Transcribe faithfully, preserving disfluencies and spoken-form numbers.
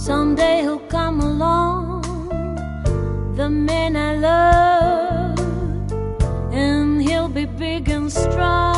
Someday he'll come along, the man I love, and he'll be big and strong.